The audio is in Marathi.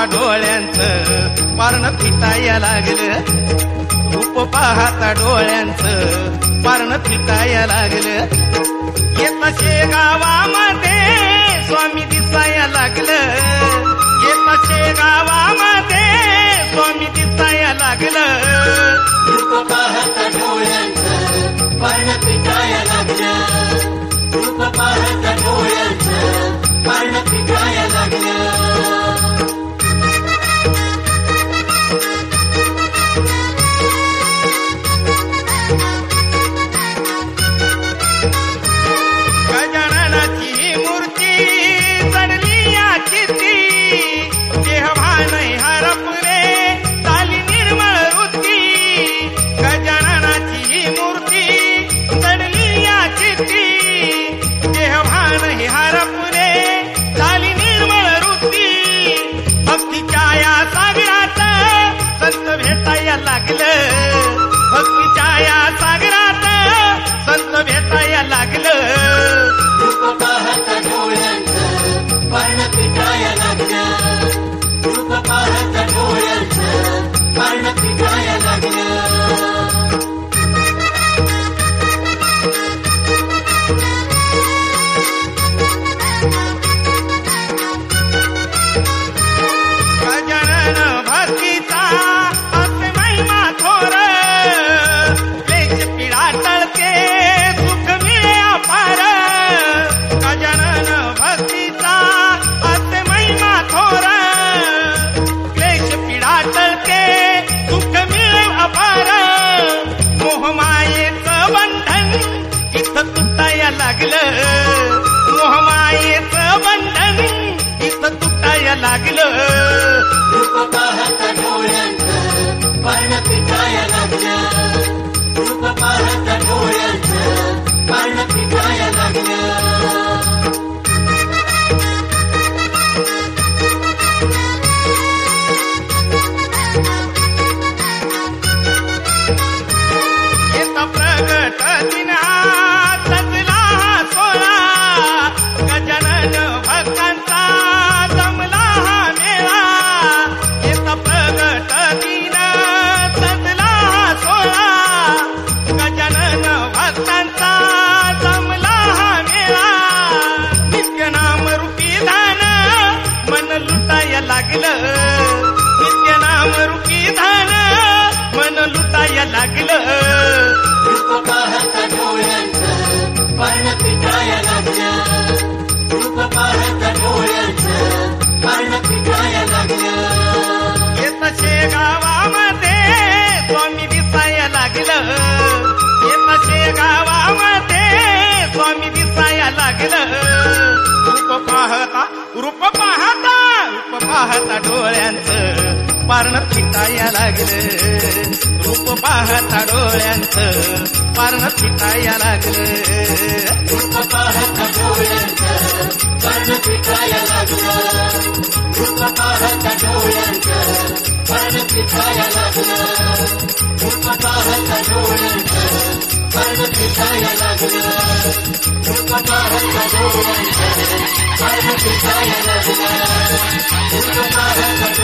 डोळ्यांचं पारणं फिटाया लागलं, रूप पाहता डोळ्यांचं पारणं फिटाया लागलं. येताशे गावामध्ये स्वामी दिसाया लागलं, येताशे गावामध्ये स्वामी दिसाया लागलं. रूप पाहता डोळ्यांचं पारणं फिटाया लागलं, रूप पाहता डोळ्यांचं पारणं फिटाया लागलं. गजाननाची मूर्ती चढली याची ती, देहभान हरपले झाली निर्मळ वृत्ती. गजाननाची मूर्ती चढली याची ती, देहभान हरपले झाली निर्मळ वृत्ती. भक्तीच्या या सागरात संत भेटाया लागलं, भक्तीच्या या सागरात संत भेटाया लागलं. रूप पाहता डोळ्यांचं पारणं फिटाया लागलं, रूप पाहता डोळ्यांचं पारणं फिटाया लागलं. गजानन भक्तीचा असे महिमा थोर, क्लेश पीडा टळके सुख मिळे अपार. गजानन भक्तीचा असे महिमा थोर, क्लेश पीडा टळके सुख मिळे अपार. मोहमायेचं बंधन इथं तुटाया लागलं, मोहमायेचं बंधन इथं तुटाया लागलं. रूप पाहता डोळ्यांचं पारणं फिटाया लागलं, रूप पाहता डोळ्यांचं पारणं फिटाया लागलं. येता प्रगट दिन सजला हा सोहळा, गजानन भक्तांचा जमला हा मेळा. येता प्रगट दिन सजला हा सोहळा, गजानन भक्तांचा जमला हा मेळा. नित्य नाम रूपी धान मन लुटाया लागलं, नित्य नाम रूपी धान मन लुटाया लागलं. रूप पाहता डोळ्यांचं पारणं फिटाया लागलं, रूप पाहता डोळ्यांचं पारणं फिटाया लागलं. येताशे गावामध्ये स्वामी दिसाया लागलं, येताशे गावामध्ये स्वामी दिसाया लागलं. रूप पाहता रूप पाहता रूप पाहता डोळ्यांचं पारणं फिटाया लागलं, रूप पाहता डोळ्यांचं पारणं फिटाया लागलं. रूप पाहता डोळ्यांचं पारणं फिटाया लागलं, रूप पाहता डोळ्यांचं पारणं फिटाया लागलं, रूप पाहता डोळ्यांचं पारणं फिटाया लागलं, रूप पाहता डोळ्यांचं पारणं फिटाया लागलं, रूप पाहता